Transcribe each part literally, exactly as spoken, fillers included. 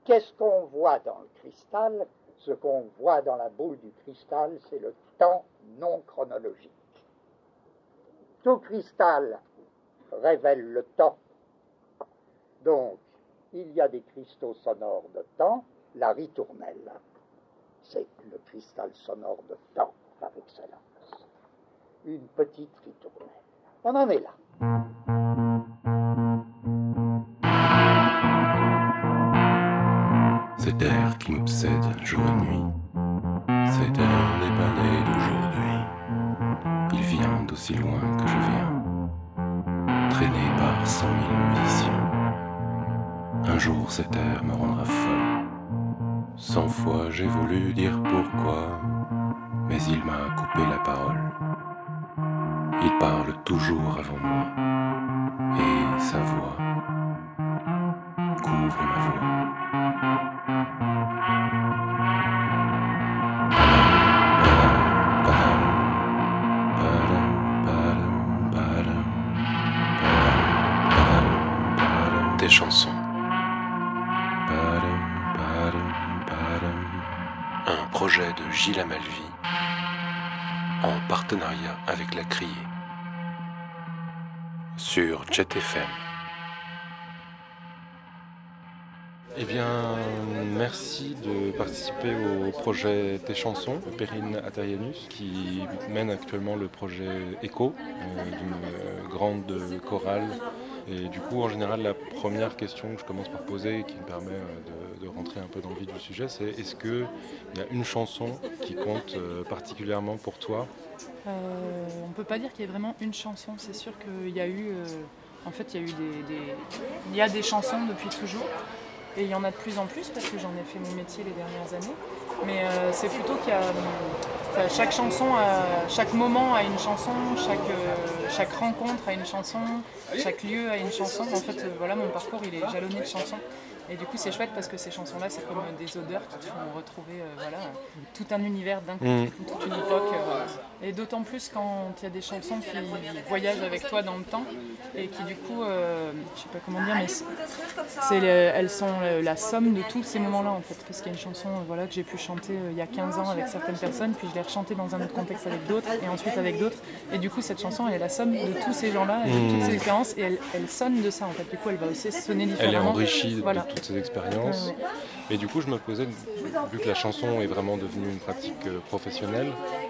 qu'est-ce qu'on voit dans le cristal? Ce qu'on voit dans la boule du cristal, c'est le temps non chronologique. Tout cristal révèle le temps. Donc, il y a des cristaux sonores de temps. La ritournelle, c'est le cristal sonore de temps par excellence. Une petite ritournelle. On en est là. Cet air qui m'obsède jour et nuit, cet air n'est pas né d'aujourd'hui. Il vient d'aussi loin que je viens, traîné par cent mille musiciens. Un jour cet air me rendra folle. Cent fois j'ai voulu dire pourquoi, mais il m'a coupé la parole. Il parle toujours avant moi, et sa voix couvre ma voix. Des chansons. Un projet de Gilles Amalvi en partenariat avec La Criée sur Jet F M. Eh bien, merci de participer au projet Tes chansons, Perrine Atarianus, qui mène actuellement le projet Echo, euh, d'une grande chorale. Et du coup, en général, la première question que je commence par poser, et qui me permet de, de rentrer un peu dans le vif du sujet, c'est est-ce qu'il y a une chanson qui compte particulièrement pour toi ? euh, On ne peut pas dire qu'il y ait vraiment une chanson. C'est sûr qu'il y a eu, euh, en fait, il y a eu des, des, il y a des chansons depuis toujours. Et il y en a de plus en plus parce que j'en ai fait mon métier les dernières années. Mais euh, c'est plutôt qu'il y a... Enfin, chaque chanson, a, chaque moment a une chanson, chaque, euh, chaque rencontre a une chanson, chaque lieu a une chanson. En fait, euh, voilà, mon parcours, il est jalonné de chansons. Et du coup, c'est chouette parce que ces chansons-là, c'est comme des odeurs qui te font retrouver euh, voilà, tout un univers d'un coup, mmh. toute une époque. Euh, voilà. Et d'autant plus quand il y a des chansons qui voyagent avec toi dans le temps et qui, du coup, euh, je sais pas comment dire, mais c'est, c'est le, elles sont la somme de tous ces moments-là, en fait. Parce qu'il y a une chanson euh, voilà, que j'ai pu chanter euh, il y a quinze ans avec certaines personnes, puis je l'ai rechantée dans un autre contexte avec d'autres, et ensuite avec d'autres. Et du coup, cette chanson, elle est la somme de tous ces gens-là, et de mmh. toutes ces expériences, et elle, elle sonne de ça, en fait. Du coup, elle va aussi sonner différemment. Elle est enrichie voilà. de toutes ces expériences. Euh, et du coup, je me posais, vu que la chanson est vraiment devenue une pratique euh, professionnelle,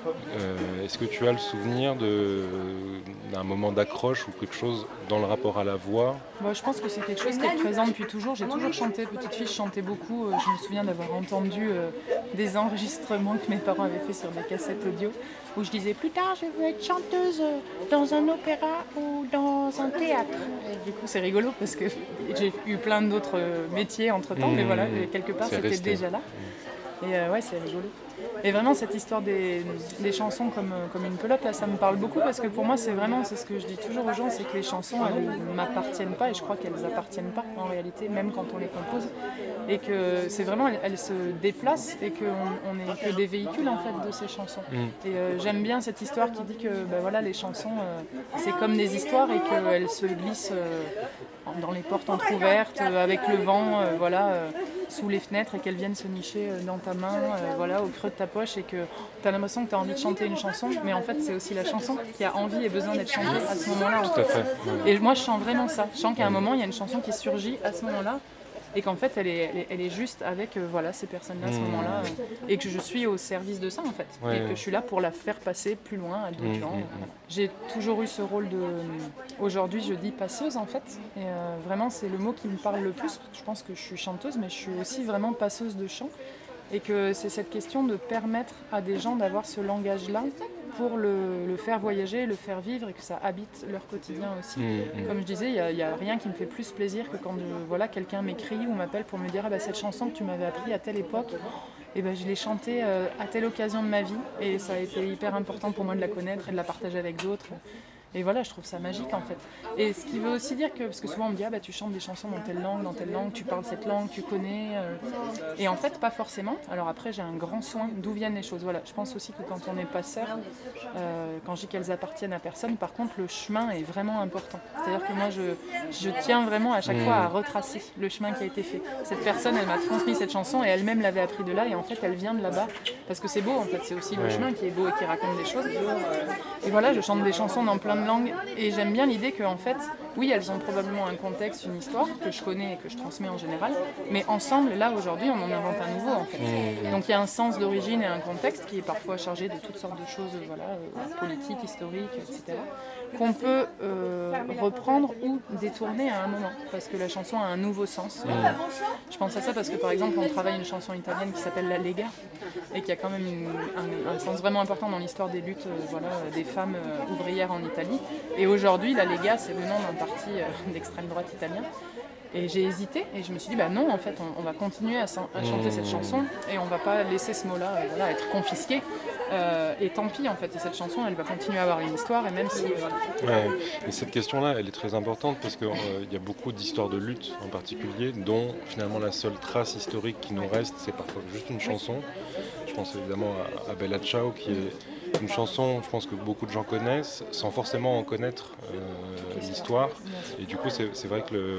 euh, est-ce que tu as le souvenir de, d'un moment d'accroche ou quelque chose dans le rapport à la voix ? Bah, je pense que c'est quelque chose qui est présent depuis toujours. J'ai toujours chanté, petite fille, je chantais beaucoup. Euh, je me souviens d'avoir entendu euh, des enregistrements que mes parents avaient fait sur des cassettes audio où je disais plus tard je veux être chanteuse dans un opéra ou dans un théâtre. Et du coup c'est rigolo parce que j'ai eu plein d'autres métiers entre temps, mmh, mais voilà, quelque part c'était resté. Déjà là. Et euh, ouais, c'est rigolo. Et vraiment cette histoire des, des chansons comme, comme une pelote, là, ça me parle beaucoup parce que pour moi c'est vraiment, c'est ce que je dis toujours aux gens, c'est que les chansons elles ne m'appartiennent pas et je crois qu'elles appartiennent pas en réalité, même quand on les compose. Et que c'est vraiment, elles, elles se déplacent et qu'on n'est que des véhicules en fait de ces chansons. Mm. Et euh, j'aime bien cette histoire qui dit que ben, voilà, les chansons euh, c'est comme des histoires et qu'elles se glissent euh, dans les portes entrouvertes, euh, avec le vent, euh, voilà, euh, sous les fenêtres et qu'elles viennent se nicher euh, dans ta main, euh, voilà, au creux de ta poche et que tu as l'impression que tu as envie de chanter une chanson, mais en fait c'est aussi la chanson qui a envie et besoin d'être chantée à ce moment-là. Tout à fait. Ouais. Et moi je sens vraiment ça. Je sens qu'à un moment il y a une chanson qui surgit à ce moment-là et qu'en fait elle est, elle est, elle est juste avec euh, voilà, ces personnes-là à ce mmh. moment-là euh, et que je suis au service de ça en fait. Ouais, et que ouais. je suis là pour la faire passer plus loin à d'autres mmh, gens. Mmh. Voilà. J'ai toujours eu ce rôle de... Aujourd'hui je dis passeuse en fait et euh, vraiment c'est le mot qui me parle le plus. Je pense que je suis chanteuse mais je suis aussi vraiment passeuse de chant et que c'est cette question de permettre à des gens d'avoir ce langage-là pour le, le faire voyager, le faire vivre et que ça habite leur quotidien aussi. Mmh. Comme je disais, il n'y a, a rien qui me fait plus plaisir que quand je, voilà, quelqu'un m'écrit ou m'appelle pour me dire ah, bah, cette chanson que tu m'avais appris à telle époque, et bah, je l'ai chantée euh, à telle occasion de ma vie et ça a été hyper important pour moi de la connaître et de la partager avec d'autres. Et voilà, je trouve ça magique en fait. Et ce qui veut aussi dire que, parce que souvent on me dit, ah bah tu chantes des chansons dans telle langue, dans telle langue, tu parles cette langue, tu connais. Euh... Et en fait, pas forcément. Alors après, j'ai un grand soin d'où viennent les choses. Voilà, je pense aussi que quand on est passeur, euh, quand je dis qu'elles appartiennent à personne, par contre, le chemin est vraiment important. C'est-à-dire que moi, je, je tiens vraiment à chaque fois à retracer le chemin qui a été fait. Cette personne, elle m'a transmis cette chanson et elle-même l'avait appris de là. Et en fait, elle vient de là-bas. Parce que c'est beau, en fait. C'est aussi le chemin qui est beau et qui raconte des choses. Et voilà, je chante des chansons dans plein de langues. Et j'aime bien l'idée que, en fait, oui, elles ont probablement un contexte, une histoire que je connais et que je transmets en général. Mais ensemble, là, aujourd'hui, on en invente un nouveau, en fait. Donc il y a un sens d'origine et un contexte qui est parfois chargé de toutes sortes de choses, voilà, euh, politiques, historiques, et cetera, qu'on peut euh, reprendre ou détourner à un moment, parce que la chanson a un nouveau sens. Mmh. Je pense à ça parce que, par exemple, on travaille une chanson italienne qui s'appelle La Lega, et qui a quand même une, un, un sens vraiment important dans l'histoire des luttes, euh, voilà, des femmes euh, ouvrières en Italie. Et aujourd'hui, La Lega, c'est le nom d'un parti euh, d'extrême droite italien. Et j'ai hésité et je me suis dit, bah non, en fait, on, on va continuer à, à chanter mmh. cette chanson et on va pas laisser ce mot-là euh, voilà, être confisqué. Euh, et tant pis, en fait, et cette chanson, elle va continuer à avoir une histoire, et même si... Voilà. Ouais, et cette question-là, elle est très importante parce qu'il euh, y a beaucoup d'histoires de lutte en particulier, dont finalement la seule trace historique qui nous reste, c'est parfois juste une chanson. Je pense évidemment à, à Bella Ciao, qui est une chanson, je pense que beaucoup de gens connaissent, sans forcément en connaître euh, l'histoire. Et du coup, c'est, c'est vrai que le...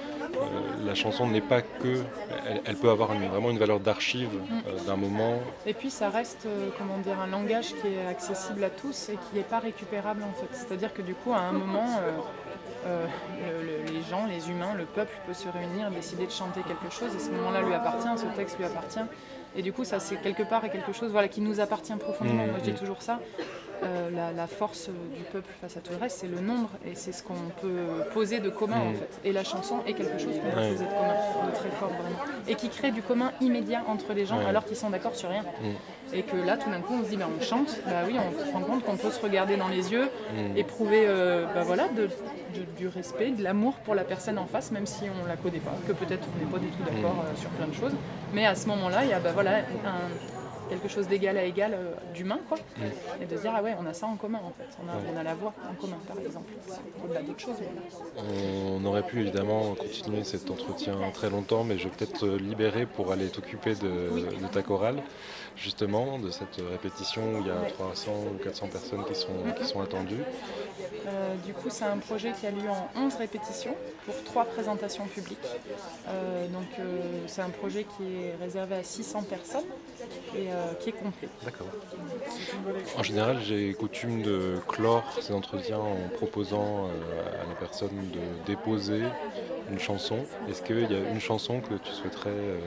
Euh, la chanson n'est pas que... Elle, elle peut avoir une, vraiment une valeur d'archive euh, d'un moment. Et puis ça reste euh, comment dire, un langage qui est accessible à tous et qui n'est pas récupérable en fait. C'est-à-dire que du coup, à un moment, euh, euh, le, le, les gens, les humains, le peuple peut se réunir, décider de chanter quelque chose et ce moment-là lui appartient, ce texte lui appartient. Et du coup, ça c'est quelque part et quelque chose voilà, qui nous appartient profondément. Mmh, Moi je dis toujours ça. Euh, la, la force du peuple face à tout le reste, c'est le nombre et c'est ce qu'on peut poser de commun mmh. en fait. Et la chanson est quelque chose qu'on peut ouais. poser de commun, de très fort vraiment. Et qui crée du commun immédiat entre les gens ouais. alors qu'ils sont d'accord sur rien. Mmh. Et que là, tout d'un coup, on se dit, bah, on chante, bah oui, on se rend compte qu'on peut se regarder dans les yeux, mmh. éprouver euh, bah, voilà, de, de, du respect, de l'amour pour la personne en face, même si on ne la connaît pas, que peut-être on n'est pas du tout d'accord mmh. euh, sur plein de choses. Mais à ce moment-là, il y a bah, voilà, un... quelque chose d'égal à égal euh, d'humain, quoi. Mmh. Et de se dire, ah ouais, on a ça en commun, en fait. On a, ouais. on a la voix en commun, par exemple. C'est au-delà d'autres choses. Voilà. On aurait pu, évidemment, continuer cet entretien très longtemps, mais je vais peut-être te libérer pour aller t'occuper de, oui. de ta chorale, justement, de cette répétition où il y a ouais. trois cents ou quatre cents personnes qui sont, mmh. qui sont attendues. Euh, du coup, c'est un projet qui a lieu en onze répétitions pour trois présentations publiques. Euh, donc, euh, c'est un projet qui est réservé à six cents personnes et euh, qui est complet. D'accord. En général, j'ai coutume de clore ces entretiens en proposant euh, à la personne de déposer une chanson. Est-ce qu'il y a une chanson que tu souhaiterais... Euh...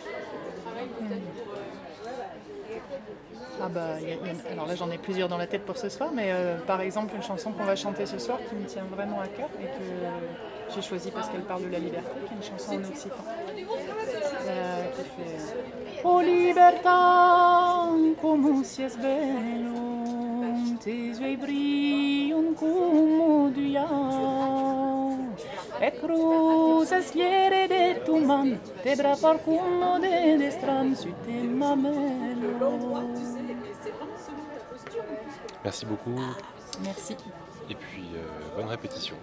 Ah bah, y a, y a, alors là j'en ai plusieurs dans la tête pour ce soir, mais euh, par exemple une chanson qu'on va chanter ce soir qui me tient vraiment à cœur et que j'ai choisie parce qu'elle parle de la liberté, qui est une chanson en occitan, euh, qui fait Oh libertà, como si es bello, tes yeux brillent como du yao, e cruzas fiere de tu man, te bras por como de destran su te mamelo. Merci beaucoup. Merci. Et puis, euh, bonne répétition.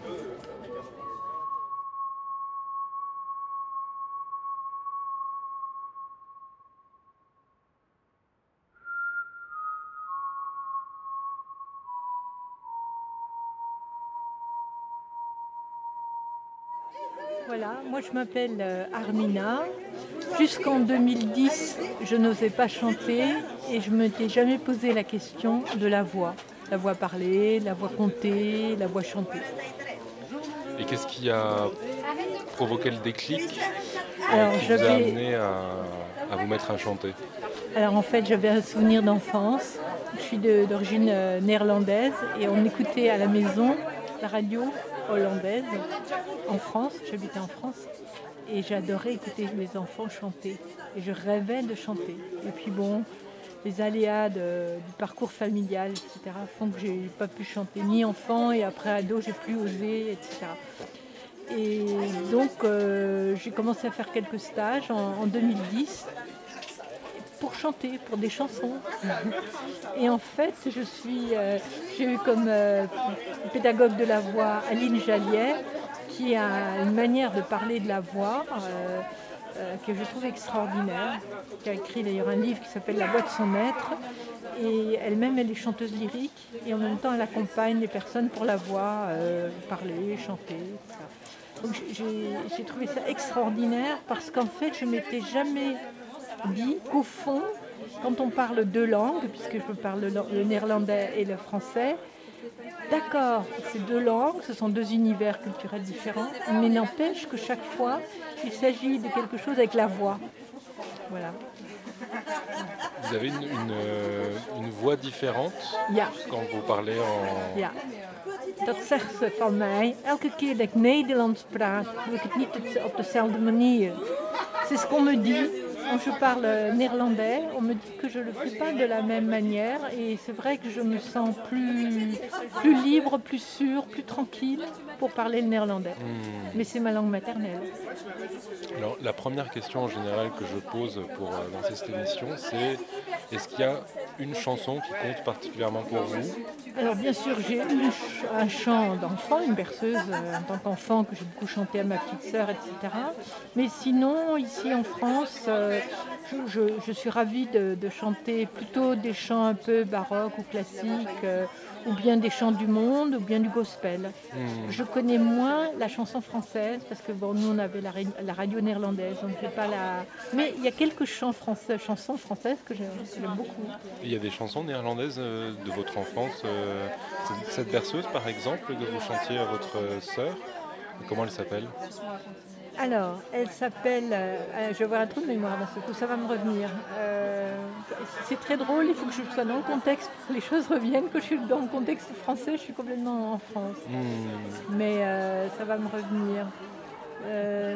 Voilà, moi je m'appelle Armina. Jusqu'en deux mille dix, je n'osais pas chanter et je ne m'étais jamais posé la question de la voix. La voix parlée, la voix contée, la voix chantée. Et qu'est-ce qui a provoqué le déclic Alors, qui vous a amené à, à vous mettre à chanter? Alors en fait, j'avais un souvenir d'enfance. Je suis de, d'origine euh, néerlandaise et on écoutait à la maison la radio hollandaise en France. J'habitais en France. Et j'adorais écouter mes enfants chanter. Et je rêvais de chanter. Et puis bon, les aléas de, du parcours familial, et cetera, font que je n'ai pas pu chanter ni enfant et après ado, j'ai plus osé, et cetera. Et donc, euh, j'ai commencé à faire quelques stages en, en deux mille dix. pour chanter, pour des chansons. Et en fait, je suis, euh, j'ai eu comme euh, pédagogue de la voix Aline Jalliet, qui a une manière de parler de la voix euh, euh, que je trouve extraordinaire, qui a écrit d'ailleurs un livre qui s'appelle La voix de son maître. Et elle-même, elle est chanteuse lyrique et en même temps, elle accompagne les personnes pour la voix, euh, parler, chanter, et cetera. Donc j'ai, j'ai trouvé ça extraordinaire parce qu'en fait, je ne m'étais jamais dit qu'au fond, quand on parle deux langues, puisque je parle le, le néerlandais et le français, d'accord, ces deux langues, ce sont deux univers culturels différents, mais n'empêche que chaque fois, il s'agit de quelque chose avec la voix. Voilà. Vous avez une, une, une voix différente ja. quand vous parlez en... Ja. Dat zegt ze van mij. Elke keer dat ik Nederlands praat, doe ik het niet op dezelfde manier. C'est ce qu'on me dit. Quand je parle néerlandais, on me dit que je ne le fais pas de la même manière et c'est vrai que je me sens plus, plus libre, plus sûre, plus tranquille pour parler le néerlandais. Mmh. Mais c'est ma langue maternelle. Alors, la première question en général que je pose pour euh, lancer cette émission, c'est est-ce qu'il y a une chanson qui compte particulièrement pour vous ? Alors bien sûr, j'ai eu un chant d'enfant, une berceuse euh, en tant qu'enfant que j'ai beaucoup chanté à ma petite sœur, et cetera. Mais sinon, ici en France, euh, je, je, je suis ravie de, de chanter plutôt des chants un peu baroques ou classiques, euh, ou bien des chants du monde, ou bien du gospel. Mmh. Je connais moins la chanson française, parce que bon, nous on avait la, la radio néerlandaise, on ne fait pas la... Mais il y a quelques chants français, chansons françaises que j'aime, j'aime beaucoup. Il y a des chansons néerlandaises euh, de votre enfance, euh, cette berceuse par exemple, que vous chantiez à votre sœur, comment elle s'appelle ? Alors, elle s'appelle, euh, je vais avoir un trou de mémoire dans ce coup, ça va me revenir. Euh, c'est très drôle, il faut que je sois dans le contexte pour que les choses reviennent, que je suis dans le contexte français, je suis complètement en France. Mmh. Mais euh, ça va me revenir. Euh,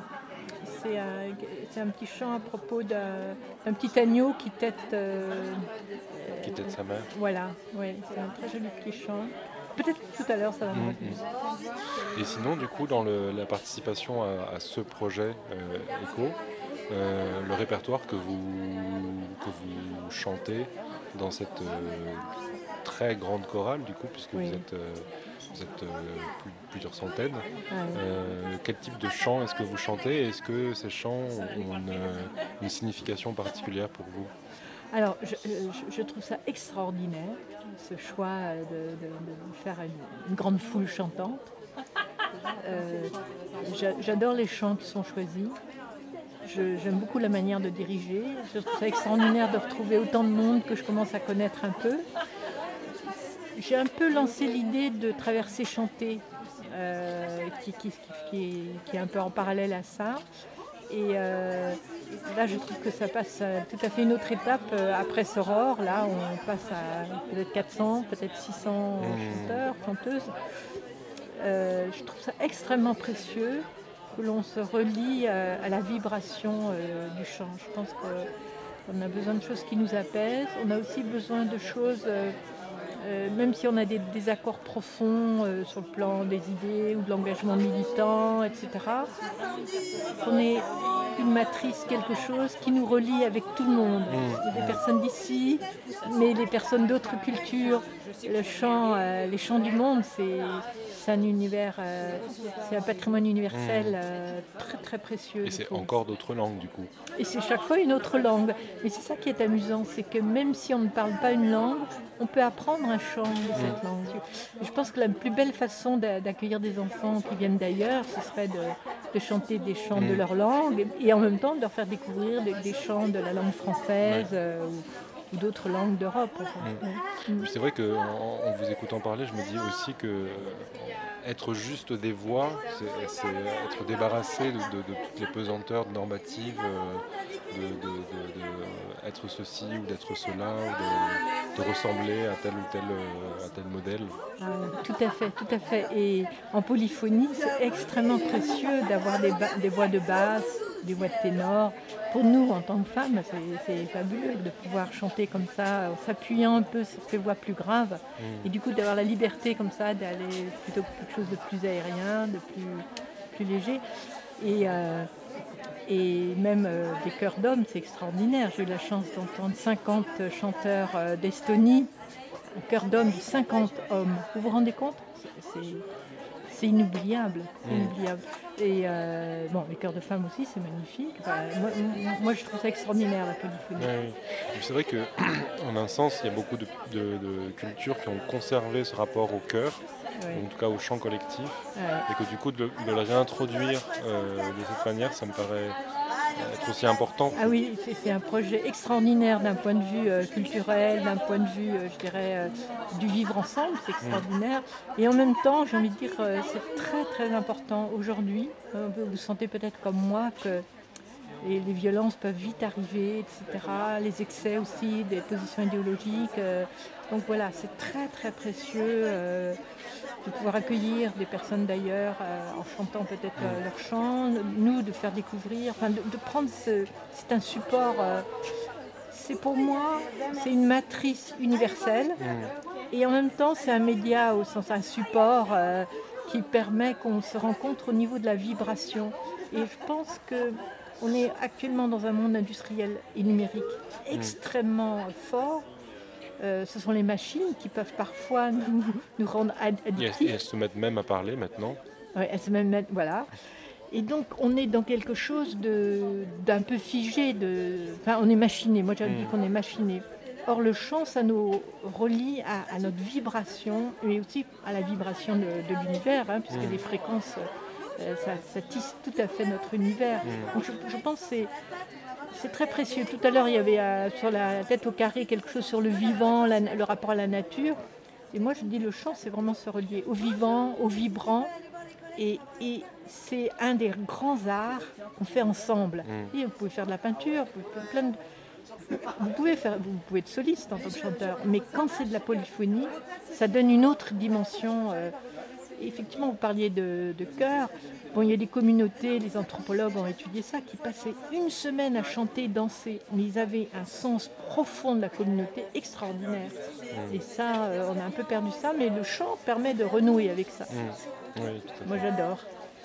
c'est, un, c'est un petit chant à propos d'un, d'un petit agneau qui tète... Euh, qui tète sa mère. Voilà, oui, c'est un très joli petit chant. Peut-être que tout à l'heure, ça va me revenir. Mmh. Et sinon, du coup, dans le, la participation à, à ce projet euh, Echo, euh, le répertoire que vous, que vous chantez dans cette euh, très grande chorale, du coup, puisque oui. vous êtes, euh, vous êtes euh, plus, plusieurs centaines, ah oui. euh, quel type de chant est-ce que vous chantez ? Est-ce que ces chants ont une, une signification particulière pour vous ? Alors, je, je, je trouve ça extraordinaire, ce choix de, de, de faire une, une grande foule chantante. Euh, j'adore les chants qui sont choisis. Je, j'aime beaucoup la manière de diriger. Je trouve ça extraordinaire de retrouver autant de monde que je commence à connaître un peu. J'ai un peu lancé l'idée de traverser chanter, euh, qui, qui, qui, est, qui est un peu en parallèle à ça. Et euh, là, je trouve que ça passe à tout à fait une autre étape euh, après Soror. Là, on passe à peut-être quatre cents, peut-être six cents mmh. chanteurs, chanteuses. Euh, je trouve ça extrêmement précieux que l'on se relie euh, à la vibration euh, du chant. Je pense qu'on a besoin de choses qui nous apaisent. On a aussi besoin de choses... Euh, Euh, même si on a des désaccords profonds euh, sur le plan des idées ou de l'engagement militant, et cetera, qu'on ait une matrice, quelque chose qui nous relie avec tout le monde. Il y a des personnes d'ici, mais les personnes d'autres cultures. Le chant, euh, les chants du monde, c'est, c'est un univers, euh, c'est un patrimoine universel euh, très très précieux. Et c'est encore d'autres langues du coup. Et c'est chaque fois une autre langue. Mais c'est ça qui est amusant, c'est que même si on ne parle pas une langue, on peut apprendre un chant de cette mmh. langue. Je pense que la plus belle façon d'accueillir des enfants qui viennent d'ailleurs, ce serait de, de chanter des chants mmh. de leur langue et en même temps de leur faire découvrir des, des chants de la langue française ouais. euh, ou, ou d'autres langues d'Europe. Mmh. Mmh. C'est vrai qu'en en vous écoutant parler, je me dis aussi que euh, être juste des voix, c'est, c'est être débarrassé de, de, de toutes les pesanteurs normatives, euh, de, de, de, de être ceci ou d'être cela, ou de, de ressembler à tel ou tel, à tel modèle. Ah, tout à fait, tout à fait. Et en polyphonie, c'est extrêmement précieux d'avoir des, ba- des voix de basse, des voix de ténor. Pour nous, en tant que femmes, c'est, c'est fabuleux de pouvoir chanter comme ça, en s'appuyant un peu sur ces voix plus graves. Mmh. Et du coup, d'avoir la liberté comme ça, d'aller plutôt quelque chose de plus aérien, de plus, plus léger. Et, euh, Et même euh, des chœurs d'hommes, c'est extraordinaire. J'ai eu la chance d'entendre cinquante chanteurs euh, d'Estonie, un chœur d'hommes de cinquante hommes. Vous vous rendez compte ? c'est, c'est, c'est inoubliable, c'est inoubliable. Et euh, bon, les chœurs de femmes aussi, c'est magnifique. Enfin, moi, moi, je trouve ça extraordinaire, la polyphonie. Oui, oui. C'est vrai qu'en un sens, il y a beaucoup de, de, de cultures qui ont conservé ce rapport au chœur, ouais. En tout cas au chant collectif, ouais. Et que du coup, de, de le réintroduire euh, de cette manière, ça me paraît être aussi important. Ah oui, c'est, c'est un projet extraordinaire d'un point de vue euh, culturel, d'un point de vue, euh, je dirais, euh, du vivre ensemble, c'est extraordinaire. Mmh. Et en même temps, j'ai envie de dire, euh, c'est très très important aujourd'hui. Euh, vous sentez peut-être comme moi que les, les violences peuvent vite arriver, et cetera. Les excès aussi, des positions idéologiques. Euh, donc voilà, c'est très très précieux euh, de pouvoir accueillir des personnes d'ailleurs euh, en chantant peut-être euh, leur chant, nous de faire découvrir, enfin de, de prendre ce, c'est un support, euh, c'est pour moi, c'est une matrice universelle et en même temps c'est un média au sens un support euh, qui permet qu'on se rencontre au niveau de la vibration. Et je pense que on est actuellement dans un monde industriel et numérique extrêmement fort. Euh, ce sont les machines qui peuvent parfois nous, nous rendre addictifs. Et elles se mettent même à parler maintenant. Oui, elles se mettent, voilà. Et donc, on est dans quelque chose de, d'un peu figé. De, enfin, on est machiné. Moi, j'avais mmh. dit qu'on est machiné. Or, le chant, ça nous relie à, à notre vibration, mais aussi à la vibration de, de l'univers, hein, puisque mmh. les fréquences, euh, ça, ça tisse tout à fait notre univers. Mmh. Donc, je, je pense que c'est... C'est très précieux. Tout à l'heure, il y avait euh, sur la tête au carré quelque chose sur le vivant, la, le rapport à la nature. Et moi, je dis le chant, c'est vraiment se relier au vivant, au vibrant. Et, et c'est un des grands arts qu'on fait ensemble. Mmh. Et vous pouvez faire de la peinture, vous pouvez faire plein de... Vous pouvez, faire, vous pouvez être soliste en tant que chanteur, mais quand c'est de la polyphonie, ça donne une autre dimension. Euh, effectivement, vous parliez de, de chœur. Bon, il y a des communautés, les anthropologues ont étudié ça, qui passaient une semaine à chanter, danser, mais ils avaient un sens profond de la communauté extraordinaire. Mmh. Et ça, euh, on a un peu perdu ça, mais le chant permet de renouer avec ça. Mmh. Oui, tout à fait. Moi, j'adore.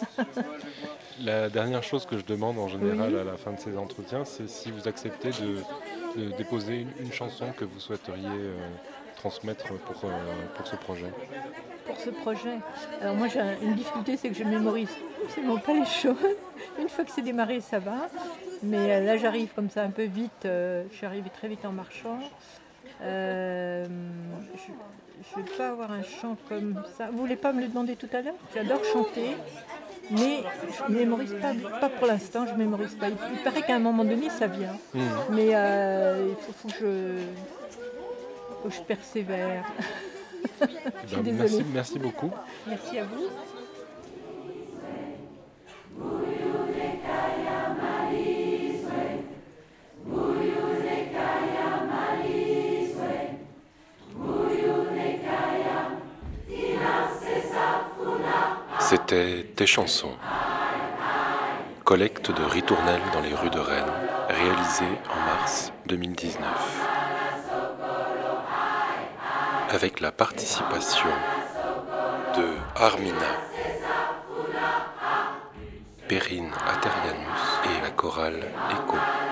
La dernière chose que je demande en général oui. à la fin de ces entretiens, c'est si vous acceptez de, de déposer une, une chanson que vous souhaiteriez euh, transmettre pour, euh, pour ce projet. Pour ce projet. Alors moi j'ai une difficulté, c'est que je mémorise absolument pas les choses. Une fois que c'est démarré, ça va. Mais là j'arrive comme ça un peu vite. Euh, je suis arrivée très vite en marchant. Euh, je ne vais pas avoir un chant comme ça. Vous voulez pas me le demander tout à l'heure ? J'adore chanter, mais je ne mémorise pas, pas pour l'instant. Je mémorise pas. Il, il paraît qu'à un moment donné ça vient. Mmh. Mais euh, il faut, faut que je, faut que je persévère. Ben, merci, merci beaucoup. Merci à vous. C'était Tes chansons. Collecte de ritournelles dans les rues de Rennes, réalisée en mars deux mille dix-neuf. Avec la participation de Armina, Perrine Aterianus et la chorale Echo.